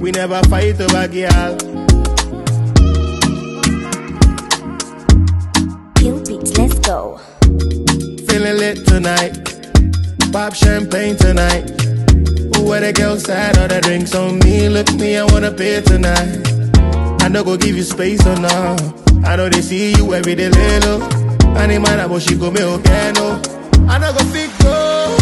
We never fight over girl. Cupid, let's go. Feeling lit tonight. Pop champagne tonight. Where the girls side, all the drinks on me. Look me, I wanna pay tonight. I no go give you space or no. I know they see you every day, little. I need my but she go me okay, no. I no go fit go.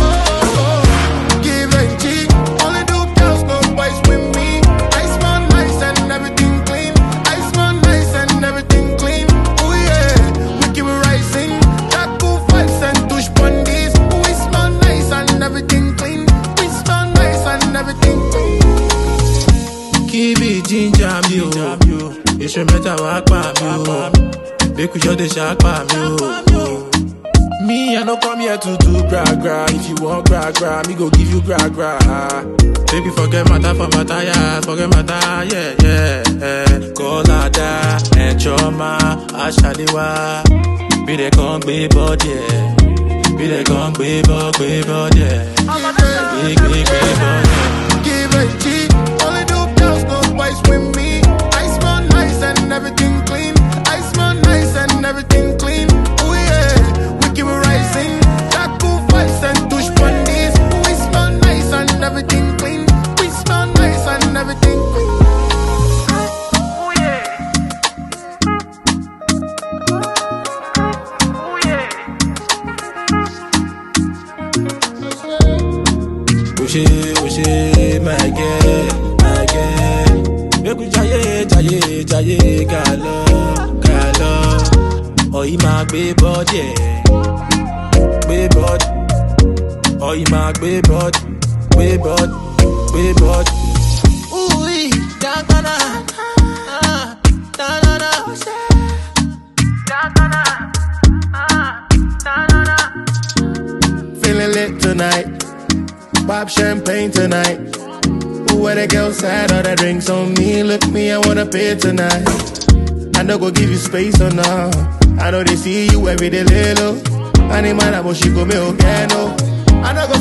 Give and cheat. Only do girls, no boys with me. I smell nice and everything clean. I smell nice and everything clean. Oh yeah, we keep rising. Taco vibes and touch pandis. We smell nice and everything clean. We smell nice and everything clean. Keep it ginger, you. It's your meta walk by me. Make we show the shark by me. Me, I no come here to do gra. If you want gra, me go give you gra. Baby, forget matter for matter, yeah. Forget matter, yeah. Call Ada and Choma, Ashadiwa. Be the con baby body, yeah. Be the con baby body, yeah. Big body. Give and cheat. Only do girls, no boys with me. I smell nice and everything clean. I smell nice and everything clean. Oh yeah, we keep rising. Taco vibes and touch pandis. We smell nice and everything clean. We smell nice and everything clean. Oh yeah. Oh yeah. Push it, my girl. Make we jaye, galo. Oh, you my baby body, baby body. Oh, you my baby body, baby body. Ooh, da-da-da, da-da-da, da-da-da. Feeling lit tonight. Pop champagne tonight. Where the girls side, all the drinks on me. Look me, I wanna pay tonight. I no go give you space or no. I know they see you every day, little. I need my but she go me okay, no. I no go